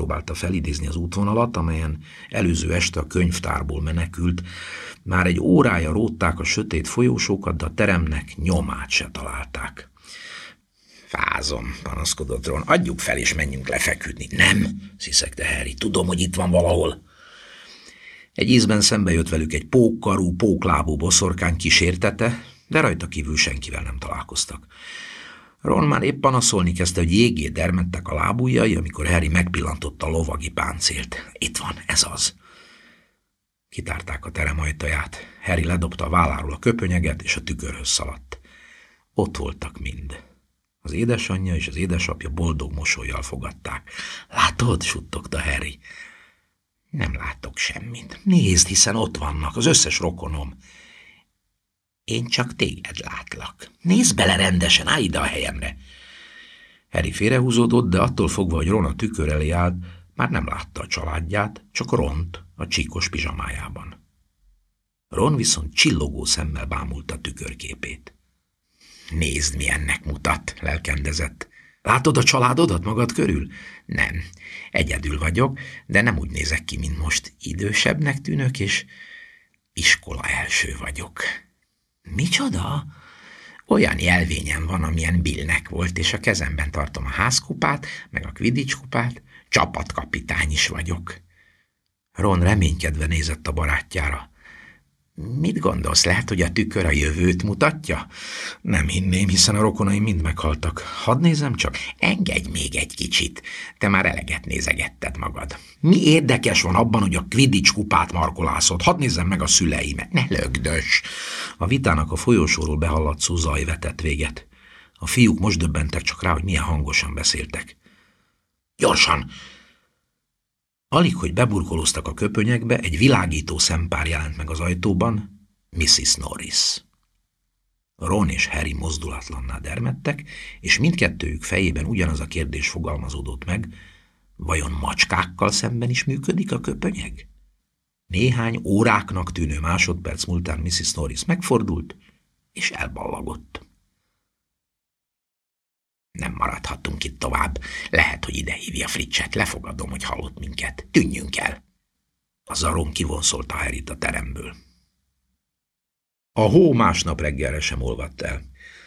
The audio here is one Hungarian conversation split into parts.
megpróbálta felidézni az útvonalat, amelyen előző este a könyvtárból menekült. Már egy órája rótták a sötét folyósókat, de a teremnek nyomát se találták. Fázom, panaszkodott Ron. Adjuk fel és menjünk lefeküdni. Nem, sziszegte Harry. Tudom, hogy itt van valahol. Egy ízben szembe jött velük egy pókkarú, póklábú boszorkány kísértete, de rajta kívül senkivel nem találkoztak. Ron már épp panaszolni kezdte, hogy jégé dermedtek a lábujjai, amikor Harry megpillantotta a lovagi páncélt. Itt van, ez az. Kitárták a terem ajtaját. Harry ledobta a válláról a köpönyeget, és a tükörhöz szaladt. Ott voltak mind. Az édesanyja és az édesapja boldog mosollyal fogadták. Látod, suttogta Harry. Nem látok semmit. Nézd, hiszen ott vannak, az összes rokonom. Én csak téged látlak. Nézd bele rendesen, állj ide a helyemre. Harry félrehúzódott, de attól fogva, hogy Ron a tükör elé állt, már nem látta a családját, csak Ront a csíkos pizsamájában. Ron viszont csillogó szemmel bámulta a tükörképét. Nézd, milyennek mutat, lelkendezett. Látod a családodat magad körül? Nem, egyedül vagyok, de nem úgy nézek ki, mint most. Idősebbnek tűnök, és iskola első vagyok. Micsoda? Olyan jelvényem van, amilyen Billnek volt, és a kezemben tartom a házkupát, meg a Quidditch kupát. Csapatkapitány is vagyok. Ron reménykedve nézett a barátjára. Mit gondolsz, lehet, hogy a tükör a jövőt mutatja? Nem hinném, hiszen a rokonaim mind meghaltak. Hadd nézem csak. Engedj még egy kicsit. Te már eleget nézegetted magad. Mi érdekes van abban, hogy a Quidditch kupát markolászod? Hadd nézzem meg a szüleimet. Ne lögdös. A vitának a folyosóról behallatszó zaj vetett véget. A fiúk most döbbentek csak rá, hogy milyen hangosan beszéltek. Gyorsan! Alig, hogy beburkolóztak a köpönyekbe, egy világító szempár jelent meg az ajtóban, Mrs. Norris. Ron és Harry mozdulatlanná dermedtek, és mindkettőjük fejében ugyanaz a kérdés fogalmazódott meg, vajon macskákkal szemben is működik a köpönyeg? Néhány óráknak tűnő másodperc múltán Mrs. Norris megfordult, és elballagott. Nem maradhatunk itt tovább. Lehet, hogy ide hívja Fritchet. Lefogadom, hogy hallott minket. Tűnjünk el. A Ron kivonszolta Harryt a teremből. A hó másnap reggelre sem olvadt el.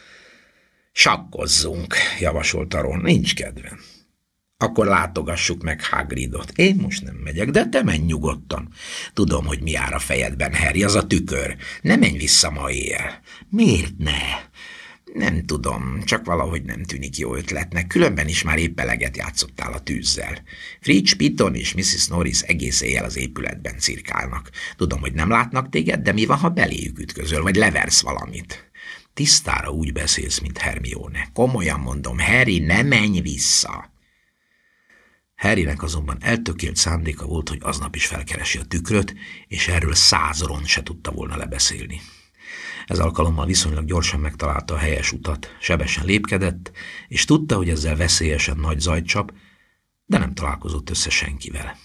Sakkozzunk, javasolta Ron. Nincs kedvem. Akkor látogassuk meg Hagridot. Én most nem megyek, de te menj nyugodtan. Tudom, hogy mi jár a fejedben, Harry, az a tükör. Ne menj vissza ma éjjel. Miért ne? Nem tudom, csak valahogy nem tűnik jó ötletnek, különben is már épp eleget játszottál a tűzzel. Fritz, Piton és Mrs. Norris egész éjjel az épületben cirkálnak. Tudom, hogy nem látnak téged, de mi van, ha beléjük ütközöl, vagy leversz valamit? Tisztára úgy beszélsz, mint Hermione. Komolyan mondom, Harry, ne menj vissza! Harrynek azonban eltökélt szándéka volt, hogy aznap is felkeresi a tükröt, és erről 100 Ron se tudta volna lebeszélni. Ez alkalommal viszonylag gyorsan megtalálta a helyes utat, sebesen lépkedett, és tudta, hogy ezzel veszélyesen nagy zajt csap, de nem találkozott össze senkivel.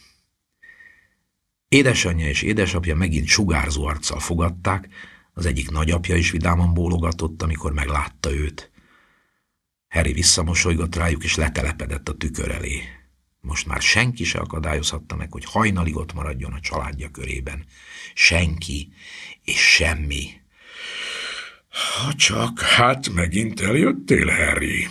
Édesanyja és édesapja megint sugárzó arccal fogadták, az egyik nagyapja is vidáman bólogatott, amikor meglátta őt. Harry visszamosolygott rájuk, és letelepedett a tükör elé. Most már senki se akadályozhatta meg, hogy hajnalig ott maradjon a családja körében. Senki és semmi. Ha csak, hát megint eljöttél, Harry?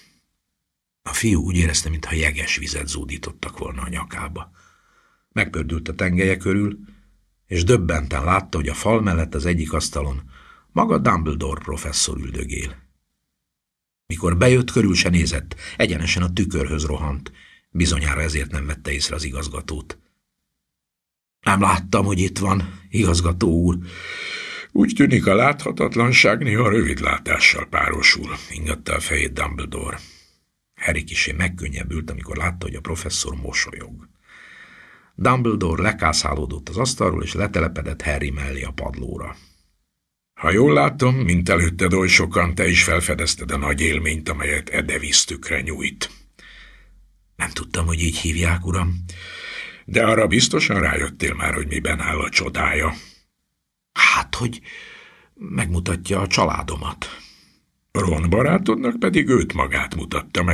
A fiú úgy érezte, mintha jeges vizet zúdítottak volna a nyakába. Megpördült a tengelye körül, és döbbenten látta, hogy a fal mellett az egyik asztalon maga Dumbledore professzor üldögél. Mikor bejött, körül se nézett, egyenesen a tükörhöz rohant, bizonyára ezért nem vette észre az igazgatót. Nem láttam, hogy itt van, igazgató úr. Úgy tűnik, a láthatatlanság néha rövidlátással párosul, ingatta a fejét Dumbledore. Harry kissé megkönnyebbült, amikor látta, hogy a professzor mosolyog. Dumbledore lekászálódott az asztalról, és letelepedett Harry mellé a padlóra. Ha jól látom, mint előtted oly sokan, te is felfedezted a nagy élményt, amelyet Edevis tükre nyújt. Nem tudtam, hogy így hívják, uram. De arra biztosan rájöttél már, hogy miben áll a csodája. Hát, hogy megmutatja a családomat. Ron barátodnak pedig őt magát mutatta meg.